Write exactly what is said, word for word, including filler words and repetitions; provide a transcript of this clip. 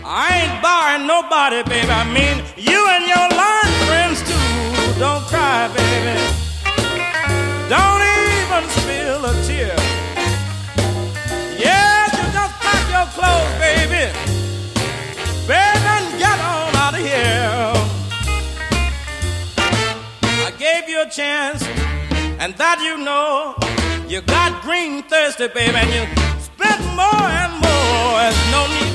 I ain't barring nobody, baby. I mean, you and your line friends too. Don't cry, baby. Don't even spill a tear. Yes, you just pack your clothes, baby. Baby, and get on out of here. I gave you a chance, and that you know. You got green thirsty, baby, and you spent more and more. There's no need